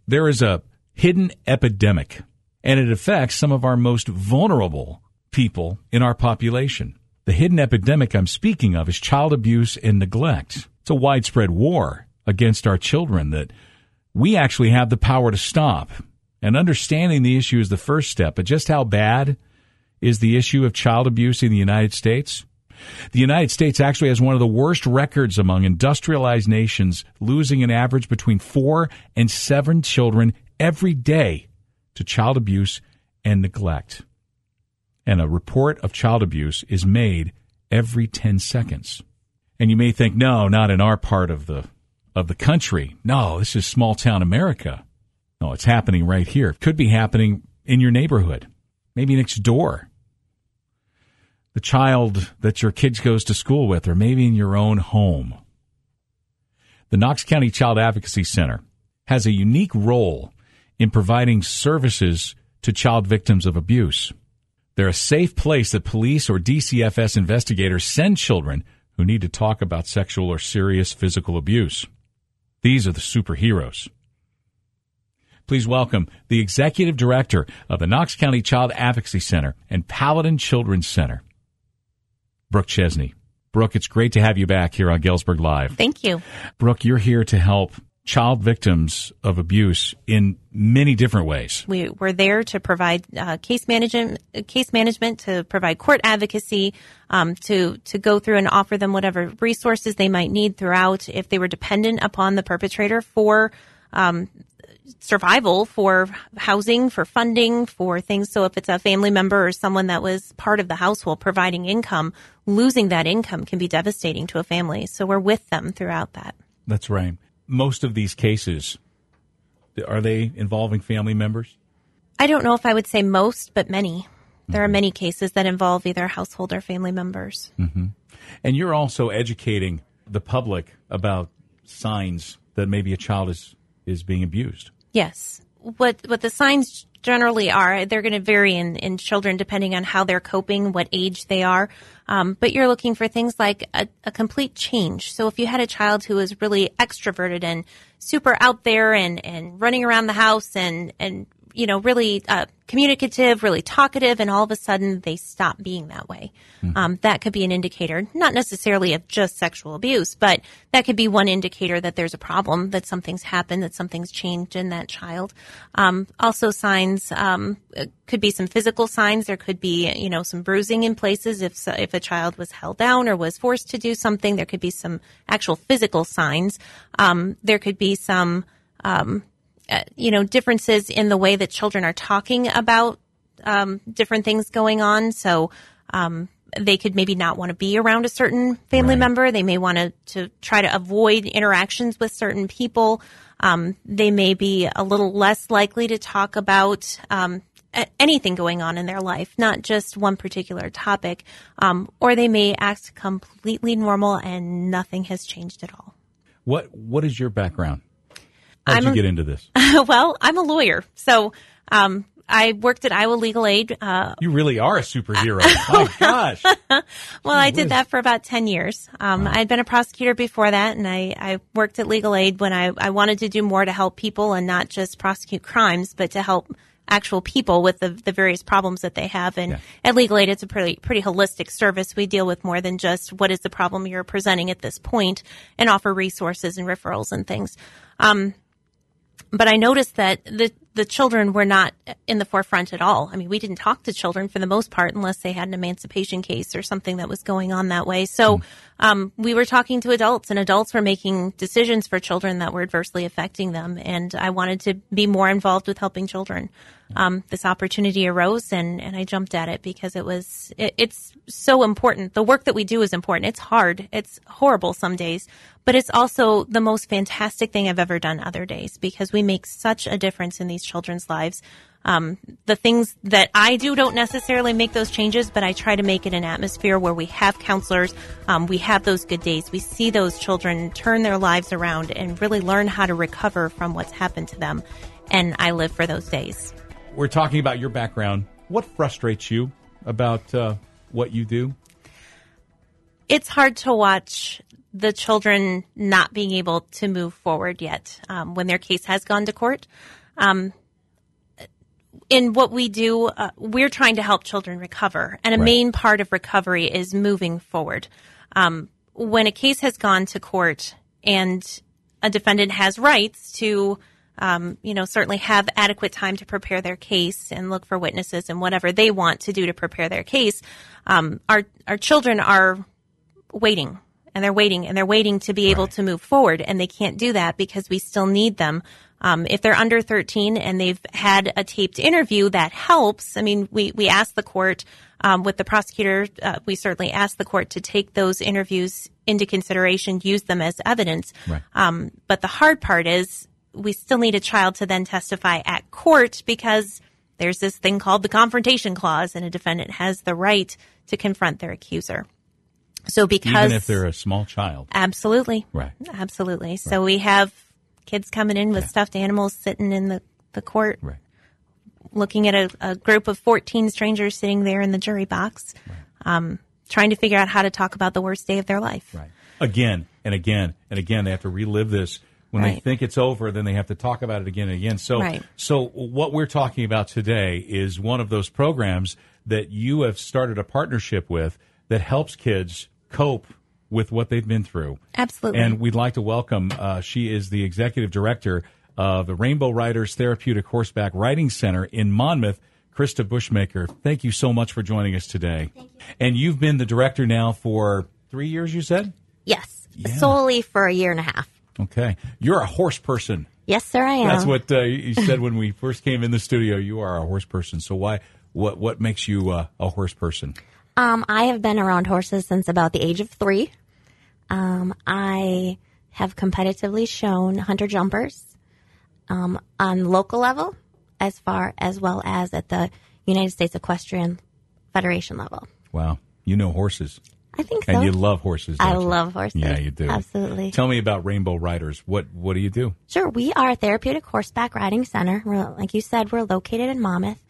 There is a hidden epidemic, and it affects some of our most vulnerable people in our population. The hidden epidemic I'm speaking of is child abuse and neglect. It's a widespread war against our children that we actually have the power to stop. And understanding the issue is the first step. But just how bad is the issue of child abuse in the United States? The United States actually has one of the worst records among industrialized nations, losing an average between 4 and 7 children every day to child abuse and neglect. And a report of child abuse is made every 10 seconds. And you may think, no, not in our part of the country. No, this is small town America. No, it's happening right here. It could be happening in your neighborhood, maybe next door. The child that your kids goes to school with, or maybe in your own home. The Knox County Child Advocacy Center has a unique role in providing services to child victims of abuse. They're a safe place that police or DCFS investigators send children who need to talk about sexual or serious physical abuse. These are the superheroes. Please welcome the Executive Director of the Knox County Child Advocacy Center and Paladin Children's Center, Brooke Chesney. Brooke, it's great to have you back here on Galesburg Live. Thank you. Brooke, you're here to help child victims of abuse in many different ways. We're there to provide case management, to provide court advocacy, to go through and offer them whatever resources they might need throughout if they were dependent upon the perpetrator for survival, for housing, for funding, for things. So if it's a family member or someone that was part of the household providing income, losing that income can be devastating to a family. So we're with them throughout that. That's right. Most of these cases, are they involving family members? I don't know if I would say most, but many. There are many cases that involve either household or family members. Mm-hmm. And you're also educating the public about signs that maybe a child is being abused. Yes. What the signs generally are, they're going to vary in children depending on how they're coping, what age they are. But you're looking for things like a complete change. So if you had a child who was really extroverted and super out there and running around the house and really communicative, really talkative, and all of a sudden they stop being that way. That could be an indicator, not necessarily of just sexual abuse, but that could be one indicator that there's a problem, that something's happened, that something's changed in that child. Also signs, could be some physical signs. There could be, some bruising in places if a child was held down or was forced to do something. There could be some actual physical signs. There could be some differences in the way that children are talking about different things going on. So they could maybe not want to be around a certain family member. They may want to try to avoid interactions with certain people. They may be a little less likely to talk about anything going on in their life, not just one particular topic. Or they may act completely normal and nothing has changed at all. What is your background? How did you get into this? Well, I'm a lawyer. So I worked at Iowa Legal Aid. You really are a superhero. My gosh. Well, I did that for about 10 years. I'd been a prosecutor before that, and I worked at Legal Aid when I wanted to do more to help people and not just prosecute crimes, but to help actual people with the various problems that they have. And at Legal Aid, it's a pretty holistic service. We deal with more than just what is the problem you're presenting at this point and offer resources and referrals and things. But I noticed that the children were not in the forefront at all. I mean, we didn't talk to children for the most part unless they had an emancipation case or something that was going on that way. So we were talking to adults, and adults were making decisions for children that were adversely affecting them. And I wanted to be more involved with helping children. This opportunity arose, and I jumped at it because it's so important. The work that we do is important. It's hard. It's horrible some days, but it's also the most fantastic thing I've ever done other days because we make such a difference in these children's lives. The things that I do don't necessarily make those changes, but I try to make it an atmosphere where we have counselors, we have those good days, we see those children turn their lives around and really learn how to recover from what's happened to them. And I live for those days. We're talking about your background. What frustrates you about what you do? It's hard to watch the children not being able to move forward yet when their case has gone to court. In what we do, we're trying to help children recover. And a main part of recovery is moving forward. When a case has gone to court and a defendant has rights to, certainly have adequate time to prepare their case and look for witnesses and whatever they want to do to prepare their case, our children are waiting. And they're waiting to be able to move forward. And they can't do that because we still need them. If they're under 13 and they've had a taped interview, that helps. I mean, we ask the court, with the prosecutor, we certainly ask the court to take those interviews into consideration, use them as evidence. Right. But the hard part is we still need a child to then testify at court because there's this thing called the confrontation clause, and a defendant has the right to confront their accuser. So because even if they're a small child. Absolutely. Right. Absolutely. Right. So we have kids coming in with stuffed animals sitting in the court, looking at a group of 14 strangers sitting there in the jury box, trying to figure out how to talk about the worst day of their life. Right. Again and again and again, they have to relive this. When they think it's over, then they have to talk about it again and again. So what we're talking about today is one of those programs that you have started a partnership with that helps kids cope with what they've been through. Absolutely. And we'd like to welcome, she is the executive director of the Rainbow Riders Therapeutic Horseback Riding Center in Monmouth, Krista Bushmaker. Thank you so much for joining us today. Thank you. And you've been the director now for 3 years, you said? Yes, solely for a year and a half. Okay. You're a horse person. Yes, sir, I am. That's what you said when we first came in the studio. You are a horse person. So what makes you a horse person? I have been around horses since about the age of 3. I have competitively shown hunter jumpers on local level as well as at the United States Equestrian Federation level. Wow. You know horses. I think so. And you love horses, don't you? I love horses. Yeah, you do. Absolutely. Tell me about Rainbow Riders. What do you do? Sure. We are a therapeutic horseback riding center. Like you said, we're located in Monmouth.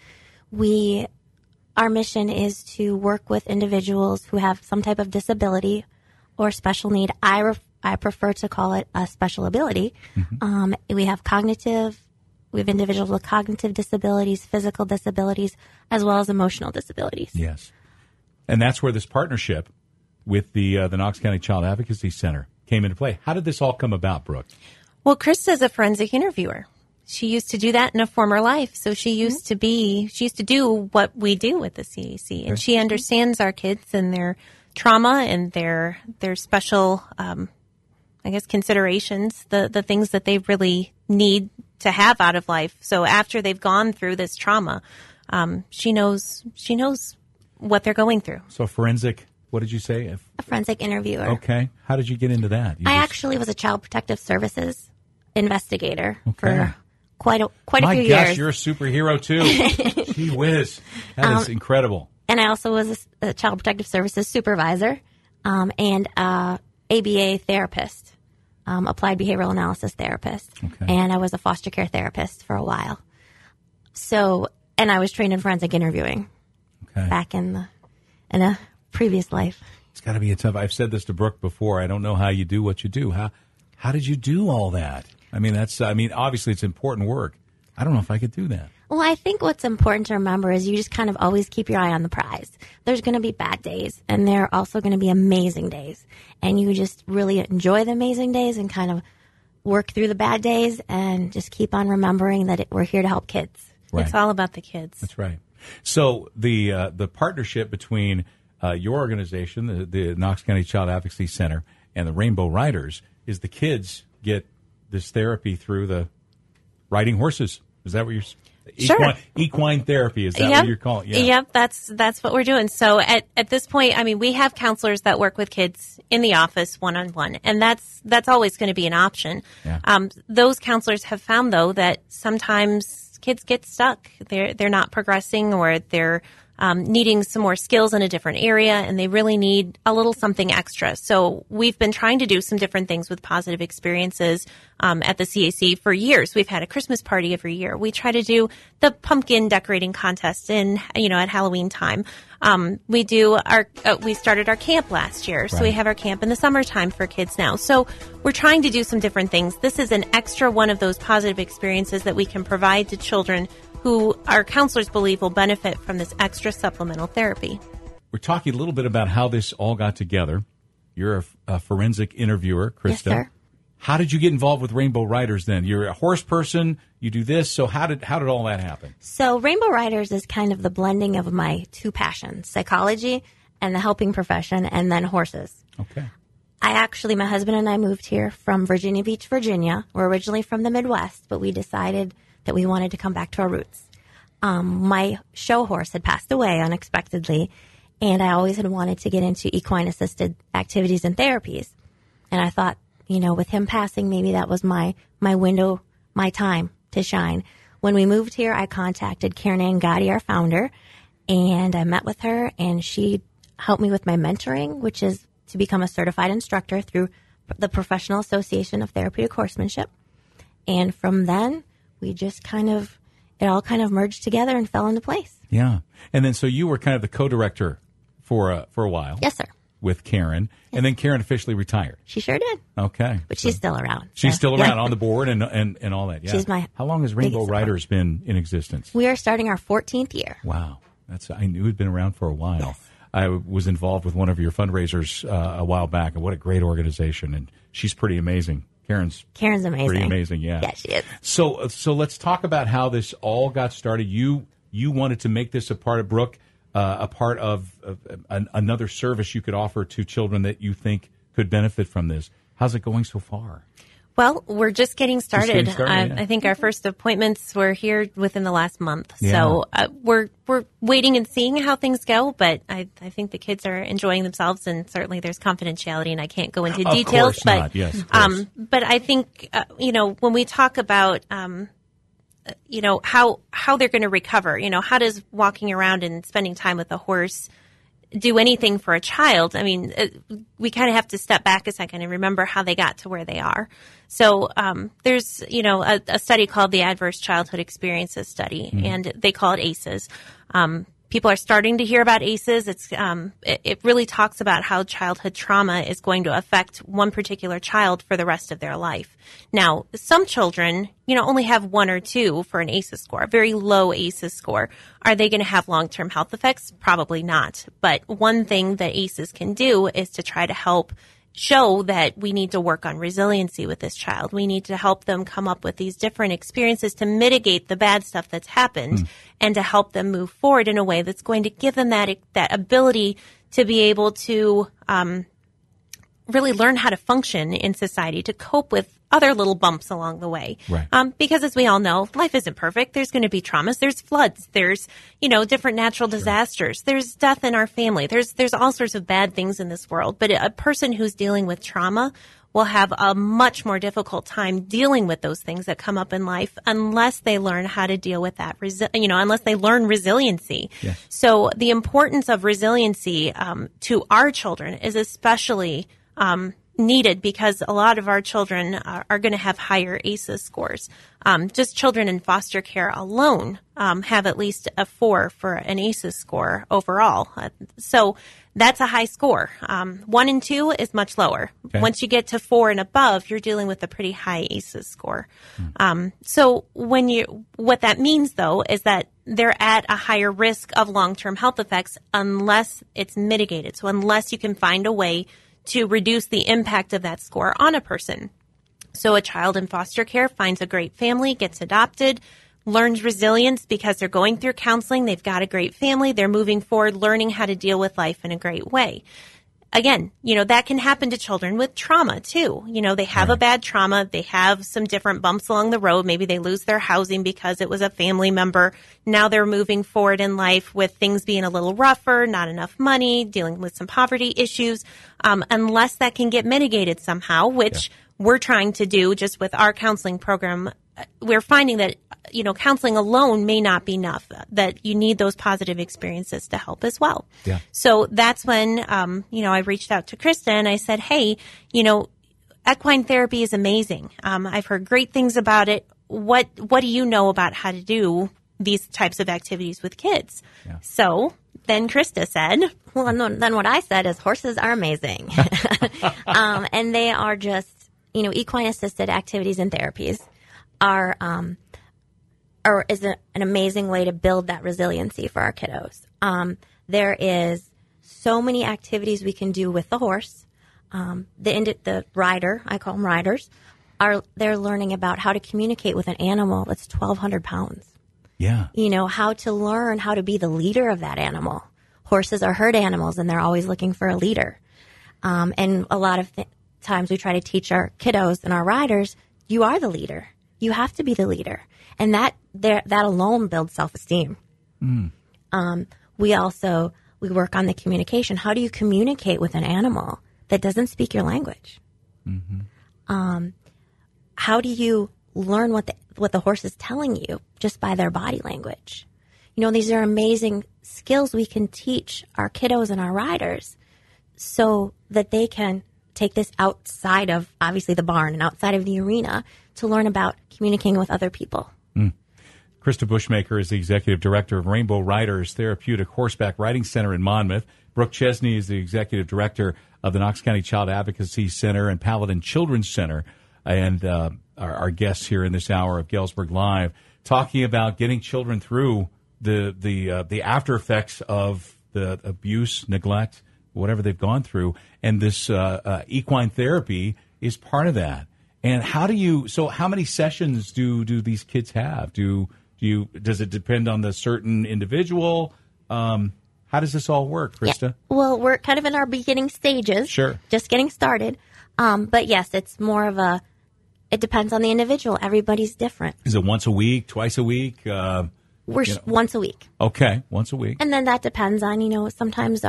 Our mission is to work with individuals who have some type of disability or special need. I prefer to call it a special ability. Mm-hmm. We have individuals with cognitive disabilities, physical disabilities, as well as emotional disabilities. Yes. And that's where this partnership with the Knox County Child Advocacy Center came into play. How did this all come about, Brooke? Well, Krista is a forensic interviewer. She used to do that in a former life. So she used to do what we do with the CAC. And she understands our kids and their trauma and their special, considerations, the things that they really need to have out of life. So after they've gone through this trauma, she knows what they're going through. So forensic, what did you say? A forensic interviewer. Okay. How did you get into that? I actually was a Child Protective Services investigator for quite a few years. My gosh, you're a superhero too. Gee whiz. That is incredible. And I also was a Child Protective Services supervisor and ABA therapist, applied behavioral analysis therapist. Okay. And I was a foster care therapist for a while. And I was trained in forensic interviewing back in a previous life. It's got to be a tough. I've said this to Brooke before. I don't know how you do what you do. How did you do all that? Obviously it's important work. I don't know if I could do that. Well, I think what's important to remember is you just kind of always keep your eye on the prize. There's going to be bad days, and there are also going to be amazing days. And you just really enjoy the amazing days and kind of work through the bad days and just keep on remembering that we're here to help kids. Right. It's all about the kids. That's right. So the partnership between your organization, the Knox County Child Advocacy Center, and the Rainbow Riders is the kids get this therapy through the riding horses. Is that what you're Sure. Equine therapy, is that what you're calling it? Yeah. Yep, that's what we're doing. So at this point, we have counselors that work with kids in the office one-on-one, and that's always going to be an option. Yeah. Those counselors have found, though, that sometimes kids get stuck. They're not progressing, or they're needing some more skills in a different area, and they really need a little something extra. So we've been trying to do some different things with positive experiences at the CAC for years. We've had a Christmas party every year. We try to do the pumpkin decorating contest at Halloween time. We started our camp last year, so we have our camp in the summertime for kids now. So we're trying to do some different things. This is an extra one of those positive experiences that we can provide to children who our counselors believe will benefit from this extra supplemental therapy. We're talking a little bit about how this all got together. You're a forensic interviewer, Krista. Yes, sir. How did you get involved with Rainbow Riders then? You're a horse person, you do this, so how did all that happen? So Rainbow Riders is kind of the blending of my two passions, psychology and the helping profession, and then horses. Okay. My husband and I moved here from Virginia Beach, Virginia. We're originally from the Midwest, but we decided that we wanted to come back to our roots. My show horse had passed away unexpectedly, and I always had wanted to get into equine-assisted activities and therapies. And I thought, with him passing, maybe that was my window, my time to shine. When we moved here, I contacted Karen Ann Gotti, our founder, and I met with her, and she helped me with my mentoring, which is to become a certified instructor through the Professional Association of Therapeutic Horsemanship. And from then, we just it all kind of merged together and fell into place. Yeah. And then so you were kind of the co-director for a while. Yes, sir. With Karen. Yes. And then Karen officially retired. She sure did. Okay. But she's still around. She's still around on the board and all that. Yeah. How long has Rainbow Riders been in existence? We are starting our 14th year. Wow. I knew it'd been around for a while. Yes. I was involved with one of your fundraisers a while back, and what a great organization. And she's pretty amazing. Karen's amazing. Pretty amazing, yeah. Yeah, she is. So let's talk about how this all got started. You wanted to make this a part of Brooke, a part of another service you could offer to children that you think could benefit from this. How's it going so far? Well, we're just getting started. Yeah. I think our first appointments were here within the last month. Yeah. So we're waiting and seeing how things go, but I think the kids are enjoying themselves, and certainly there's confidentiality, and I can't go into details. Of course not. Yes, of course. But I think, when we talk about, how they're going to recover, how does walking around and spending time with a horse do anything for a child? I mean, we kind of have to step back a second and remember how they got to where they are. So there's, a study called the Adverse Childhood Experiences Study, and they call it ACEs. People are starting to hear about ACEs. It really talks about how childhood trauma is going to affect one particular child for the rest of their life. Now, some children, only have 1 or 2 for an ACEs score, a very low ACEs score. Are they going to have long-term health effects? Probably not. But one thing that ACEs can do is to try to help show that we need to work on resiliency with this child. We need to help them come up with these different experiences to mitigate the bad stuff that's happened and to help them move forward in a way that's going to give them that ability to be able to really learn how to function in society, to cope with other little bumps along the way. Right. Because as we all know, life isn't perfect. There's going to be traumas. There's floods. There's, different natural disasters. There's death in our family. There's all sorts of bad things in this world. But a person who's dealing with trauma will have a much more difficult time dealing with those things that come up in life unless they learn how to deal with that, unless they learn resiliency. Yes. So the importance of resiliency to our children is especially needed because a lot of our children are going to have higher ACEs scores. Just children in foster care alone have at least a 4 for an ACEs score overall. So that's a high score. 1 and 2 is much lower. Okay. Once you get to 4 and above, you're dealing with a pretty high ACEs score. So what that means though is that they're at a higher risk of long-term health effects unless it's mitigated. So unless you can find a way to reduce the impact of that score on a person. So a child in foster care finds a great family, gets adopted, learns resilience because they're going through counseling, they've got a great family, they're moving forward, learning how to deal with life in a great way. Again, that can happen to children with trauma too. They have a bad trauma. They have some different bumps along the road. Maybe they lose their housing because it was a family member. Now they're moving forward in life with things being a little rougher, not enough money, dealing with some poverty issues. Unless that can get mitigated somehow, which we're trying to do just with our counseling program, we're finding that, counseling alone may not be enough, that you need those positive experiences to help as well. Yeah. So that's when, I reached out to Krista and I said, hey, equine therapy is amazing. I've heard great things about it. What do you know about how to do these types of activities with kids? Yeah. So then Krista said, well, then what I said is horses are amazing. And they are just, equine assisted activities and therapies is an amazing way to build that resiliency for our kiddos. There is so many activities we can do with the horse. The rider, I call them riders, they're learning about how to communicate with an animal that's 1,200 pounds. Yeah. How to learn how to be the leader of that animal. Horses are herd animals, and they're always looking for a leader. And a lot of times we try to teach our kiddos and our riders, you are the leader. You have to be the leader. And that alone builds self-esteem. We work on the communication. How do you communicate with an animal that doesn't speak your language? How do you learn what the horse is telling you just by their body language? These are amazing skills we can teach our kiddos and our riders so that they can take this outside of, obviously, the barn and outside of the arena to learn about communicating with other people. Krista Bushmaker is the Executive Director of Rainbow Riders Therapeutic Horseback Riding Center in Monmouth. Brooke Chesney is the Executive Director of the Knox County Child Advocacy Center and Paladin Children's Center, and our guests here in this hour of Galesburg Live, talking about getting children through the after effects of the abuse, neglect, whatever they've gone through, and this equine therapy is part of that. And how many sessions do these kids have? Does it depend on the certain individual? How does this all work, Krista? Yeah. Well, we're kind of in our beginning stages. Sure. Just getting started. But yes, it's more of it depends on the individual. Everybody's different. Is it once a week, twice a week? Once a week. Okay, once a week. And then that depends on, sometimes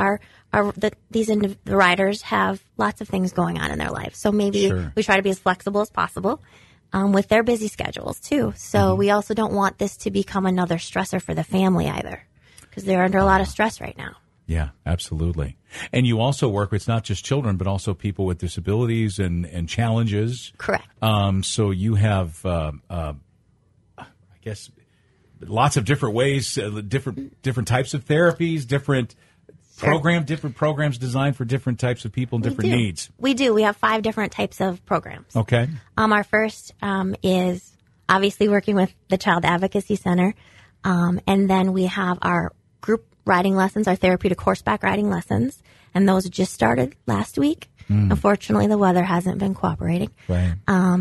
the riders have lots of things going on in their life. So maybe we try to be as flexible as possible with their busy schedules too. So we also don't want this to become another stressor for the family either, because they're under a lot of stress right now. Yeah, absolutely. And you also work with not just children, but also people with disabilities and challenges. Correct. So you have, I guess, lots of different ways, different types of therapies, different programs designed for different types of people and different needs. We do. We have 5 different types of programs. Okay. Our first is obviously working with the Child Advocacy Center. And then we have our group riding lessons, our therapeutic horseback riding lessons. And those just started last week. Unfortunately, the weather hasn't been cooperating. Right.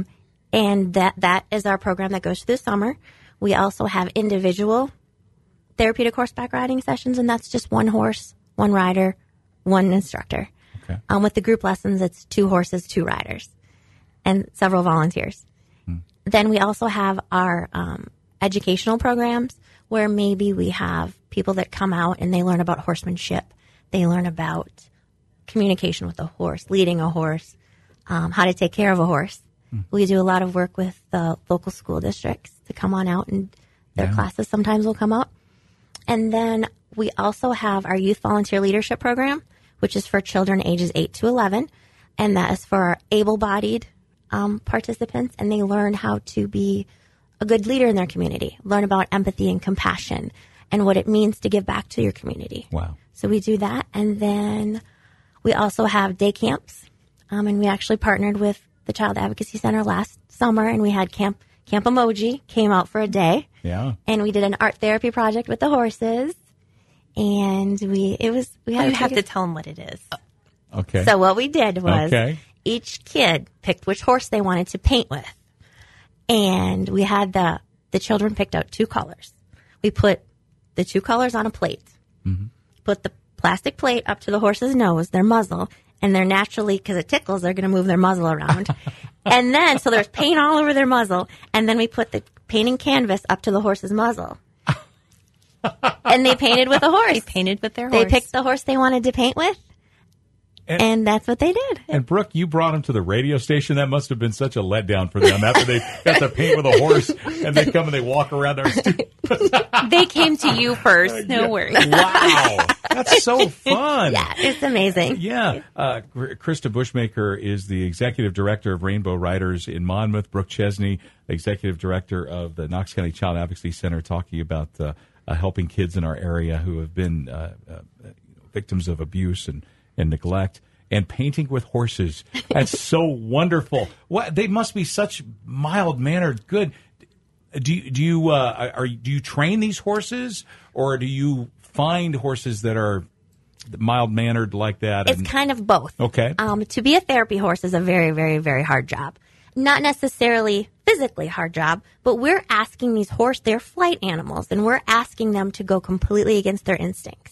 And that is our program that goes through the summer. We also have individual therapeutic horseback riding sessions, and that's just one horse, one rider, one instructor. Okay. With the group lessons, it's 2 horses, 2 riders, and several volunteers. Then we also have our educational programs where maybe we have people that come out and they learn about horsemanship. They learn about communication with a horse, leading a horse, how to take care of a horse. We do a lot of work with the local school districts to come on out, and their classes sometimes will come out. And then we also have our youth volunteer leadership program, which is for children ages 8 to 11. And that is for our able-bodied participants. And they learn how to be a good leader in their community, learn about empathy and compassion and what it means to give back to your community. Wow. So we do that. And then we also have day camps. And we actually partnered with the Child Advocacy Center last summer, and we had Camp Emoji came out for a day. Yeah. And we did an art therapy project with the horses. And you have to tell them what it is. Okay. So what we did was each kid picked which horse they wanted to paint with. And we had the children picked out 2 colors. We put the 2 colors on a plate. Put the plastic plate up to the horse's nose, their muzzle, and they're naturally, because it tickles, they're going to move their muzzle around. And then, so there's paint all over their muzzle, and then we put the painting canvas up to the horse's muzzle. And they painted with a horse. They painted with their horse. They picked the horse they wanted to paint with. And that's what they did. And Brooke, you brought them to the radio station. That must have been such a letdown for them after they got to paint with a horse and they come and they walk around there. They came to you first. No worries. Wow. That's so fun. Yeah, it's amazing. Yeah. Krista Bushmaker is the executive director of Rainbow Riders in Monmouth. Brooke Chesney, executive director of the Knox County Child Advocacy Center, talking about helping kids in our area who have been victims of abuse and neglect, and painting with horses. That's so wonderful. What, they must be such mild-mannered, good. Do you train these horses, or do you find horses that are mild-mannered like that? It's kind of both. Okay. To be a therapy horse is a very, very, very hard job. Not necessarily physically hard job, but we're asking these they're flight animals, and we're asking them to go completely against their instincts.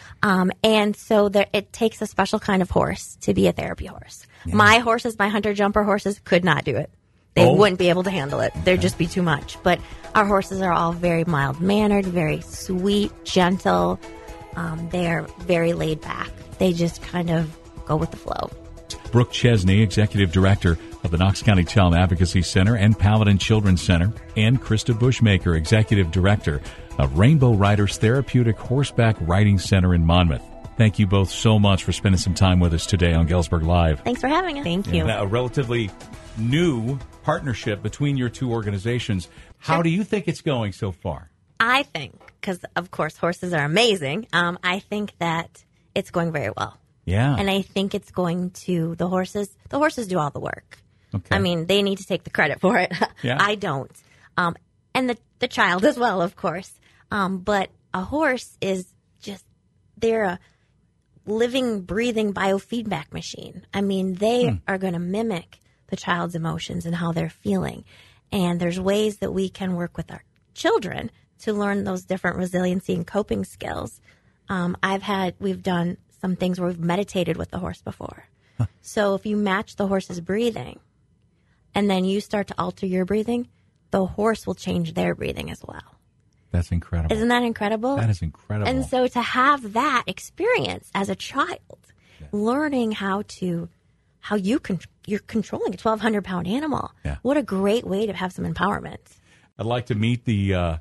And so it takes a special kind of horse to be a therapy horse. Yeah. My hunter-jumper horses could not do it. They wouldn't be able to handle it. There'd just be too much. But our horses are all very mild-mannered, very sweet, gentle. They're very laid back. They just kind of go with the flow. Brooke Chesney, executive director of the Knox County Child Advocacy Center and Paladin Children's Center, and Krista Bushmaker, executive director of Rainbow Riders Therapeutic Horseback Riding Center in Monmouth. Thank you both so much for spending some time with us today on Galesburg Live. Thanks for having us. Thank you. A relatively new partnership between your two organizations. How do you think it's going so far? I think, because of course horses are amazing, I think that it's going very well. Yeah. And I think it's going to, the horses do all the work. Okay. I mean, they need to take the credit for it. Yeah. I don't. And the child as well, of course. But a horse is just, they're a living, breathing biofeedback machine. I mean, they are going to mimic the child's emotions and how they're feeling. And there's ways that we can work with our children to learn those different resiliency and coping skills. We've done some things where we've meditated with the horse before. Huh. So if you match the horse's breathing and then you start to alter your breathing, the horse will change their breathing as well. That's incredible. Isn't that incredible? That is incredible. And so to have that experience as a child, learning how you're controlling a 1,200-pound animal. Yeah. What a great way to have some empowerment. I'd like to meet your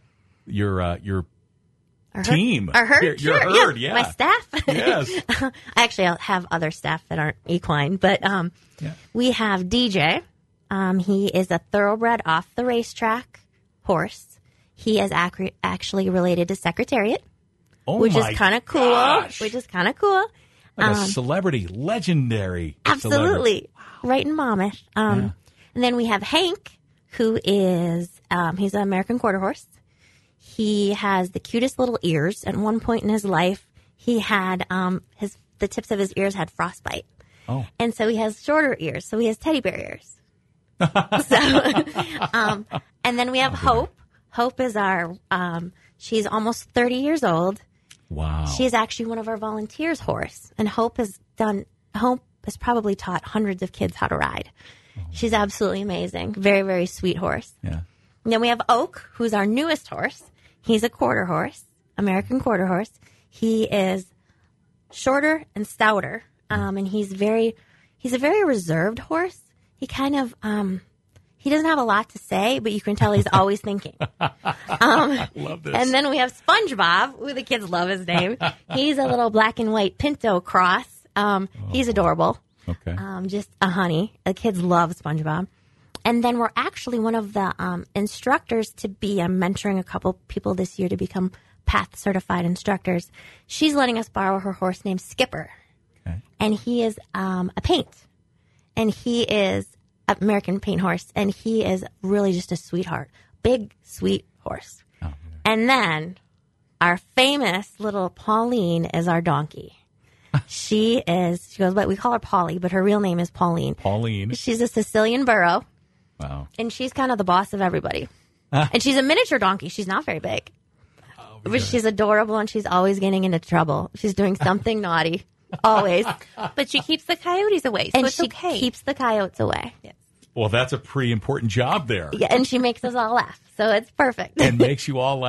team. Our herd. Your herd, yeah. My staff. Yes. Actually, I'll have other staff that aren't equine, but we have DJ. He is a thoroughbred off the racetrack horse. He is actually related to Secretariat, which is kind of cool. Gosh. Which is kind of cool. Like a celebrity, legendary. Absolutely. Celebrity. Wow. Right in Monmouth. And then we have Hank, who is, he's an American quarter horse. He has the cutest little ears. At one point in his life, he had, the tips of his ears had frostbite. Oh. And so he has shorter ears. So he has teddy bear ears. And then we have Hope. Hope is she's almost 30 years old. Wow. She's actually one of our volunteers' horse. And Hope has probably taught hundreds of kids how to ride. Oh. She's absolutely amazing. Very, very sweet horse. Yeah. And then we have Oak, who's our newest horse. He's a quarter horse, American quarter horse. He is shorter and stouter. And he's a very reserved horse. He kind of, he doesn't have a lot to say, but you can tell he's always thinking. Love this. And then we have SpongeBob. Ooh, the kids love his name. He's a little black and white pinto cross. He's adorable. Okay. Just a honey. The kids love SpongeBob. And then we're actually one of the instructors to be, I'm mentoring a couple people this year to become PATH certified instructors. She's letting us borrow her horse named Skipper. Okay. And he is a paint. And he is an American paint horse. And he is really just a sweetheart. Big, sweet horse. Oh, yeah. And then our famous little Pauline is our donkey. She goes, we call her Polly, but her real name is Pauline. Pauline. She's a Sicilian burro. Wow. And she's kind of the boss of everybody. And she's a miniature donkey. She's not very big. Oh, but she's adorable, and she's always getting into trouble. She's doing something naughty. Always. But she keeps the coyotes away, so and it's okay. And she keeps the coyotes away. Yes. Well, that's a pretty important job there. Yeah, and she makes us all laugh, so it's perfect. And makes you all laugh.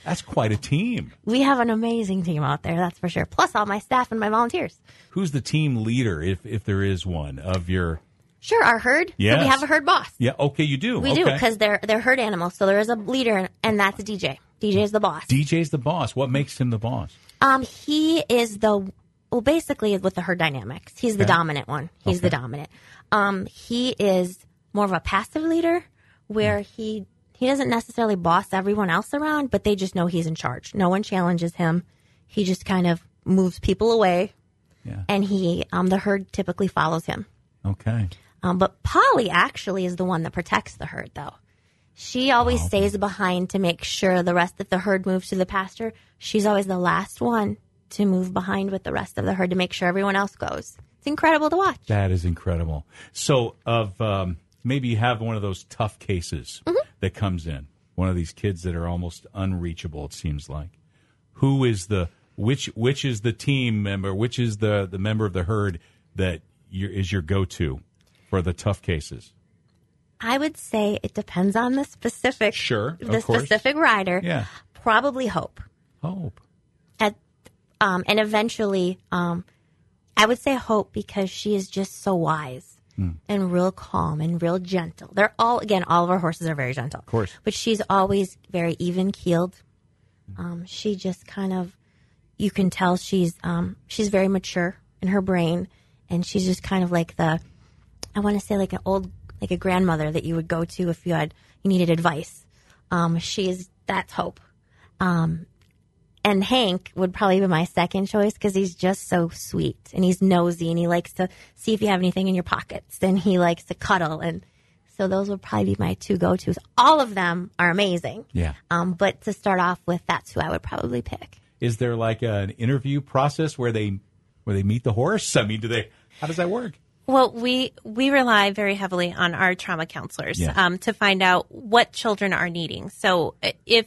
That's quite a team. We have an amazing team out there, that's for sure. Plus all my staff and my volunteers. Who's the team leader, if there is one, of your... Sure, our herd. Yes. So we have a herd boss. Yeah, okay, you do. We do, because they're herd animals. So there is a leader, and that's a DJ. DJ is the boss. DJ's the boss. What makes him the boss? He is basically with the herd dynamics. He's the dominant one. He's the dominant. He is more of a passive leader, where he doesn't necessarily boss everyone else around, but they just know he's in charge. No one challenges him. He just kind of moves people away, and the herd typically follows him. Okay. But Polly actually is the one that protects the herd, though. She always stays behind to make sure the rest of the herd moves to the pasture. She's always the last one to move behind with the rest of the herd to make sure everyone else goes. It's incredible to watch. That is incredible. So maybe you have one of those tough cases that comes in, one of these kids that are almost unreachable, it seems like. Who is which is the team member, which is the member of the herd that is your go-to for the tough cases? I would say it depends on the specific specific rider. Yeah. Probably Hope. Hope. And eventually, I would say Hope, because she is just so wise and real calm and real gentle. They're all of our horses are very gentle. Of course. But she's always very even-keeled. She just kind of, you can tell she's very mature in her brain, and she's just kind of like I want to say like a grandmother that you would go to if you needed advice. That's Hope. And Hank would probably be my second choice, because he's just so sweet, and he's nosy, and he likes to see if you have anything in your pockets, and he likes to cuddle. And so those would probably be my two go-tos. All of them are amazing. Yeah. But to start off with, that's who I would probably pick. Is there like an interview process where they meet the horse? I mean, how does that work? Well, we rely very heavily on our trauma counselors to find out what children are needing. So if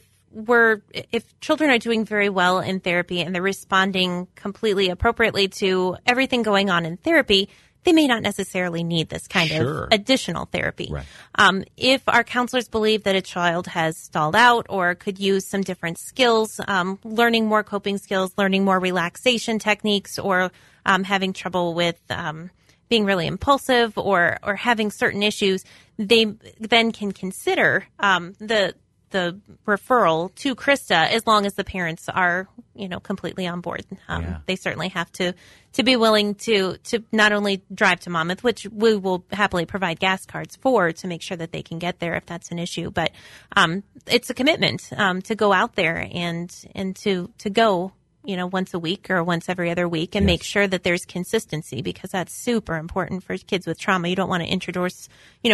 children are doing very well in therapy and they're responding completely appropriately to everything going on in therapy, they may not necessarily need this kind of additional therapy. Right. If our counselors believe that a child has stalled out or could use some different skills, learning more coping skills, learning more relaxation techniques, or having trouble with being really impulsive or having certain issues, they then can consider the referral to Krista, as long as the parents are, completely on board. They certainly have to be willing to not only drive to Monmouth, which we will happily provide gas cards for, to make sure that they can get there if that's an issue. But it's a commitment to go out there and to go, once a week or once every other week, and make sure that there's consistency, because that's super important for kids with trauma. You don't want to introduce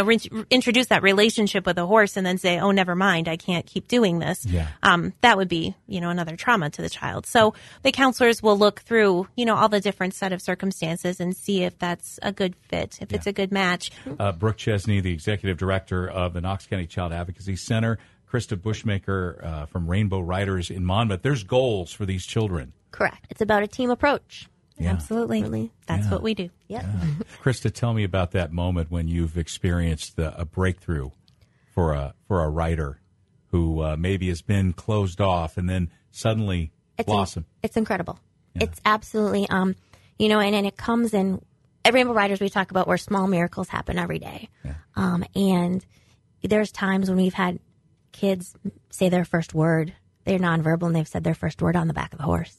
that relationship with a horse and then say, oh, never mind, I can't keep doing this. Yeah. That would be, another trauma to the child. So the counselors will look through, all the different set of circumstances and see if that's a good fit, if it's a good match. Brooke Chesney, the executive director of the Knox County Child Advocacy Center. Krista Bushmaker from Rainbow Riders in Monmouth. There's goals for these children. Correct. It's about a team approach. Yeah. Absolutely. Really. That's what we do. Yep. Yeah. Krista, tell me about that moment when you've experienced a breakthrough for a rider who maybe has been closed off and then suddenly blossom. It's incredible. Yeah. It's absolutely, and it comes in, at Rainbow Riders we talk about where small miracles happen every day. Yeah. And there's times when we've had kids say their first word. They're nonverbal, and they've said their first word on the back of the horse.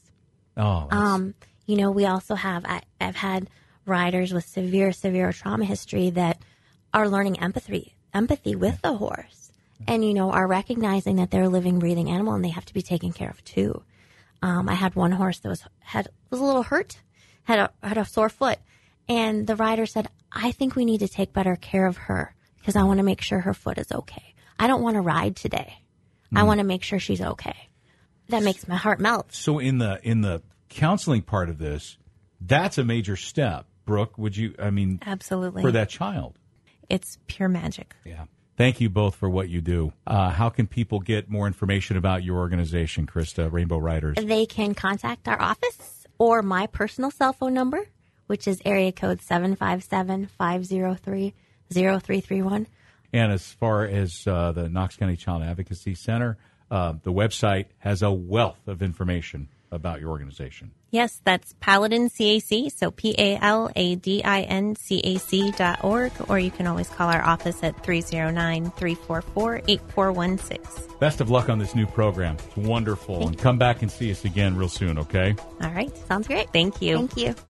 Oh. We also have, I've had riders with severe trauma history that are learning empathy with the horse, and, are recognizing that they're a living, breathing animal and they have to be taken care of too. I had one horse that was a little hurt, had a sore foot, and the rider said, I think we need to take better care of her because I want to make sure her foot is okay. I don't want to ride today. I want to make sure she's okay. That makes my heart melt. So in the counseling part of this, that's a major step. Brooke, absolutely, for that child. It's pure magic. Yeah. Thank you both for what you do. How can people get more information about your organization, Krista, Rainbow Riders? They can contact our office or my personal cell phone number, which is area code 757-503-0331. And as far as the Knox County Child Advocacy Center, The website has a wealth of information about your organization. Yes, that's Paladin CAC, so PALADINCAC.org, or you can always call our office at 309-344-8416. Best of luck on this new program. It's wonderful. And come back and see us again real soon, okay? All right. Sounds great. Thank you. Thank you.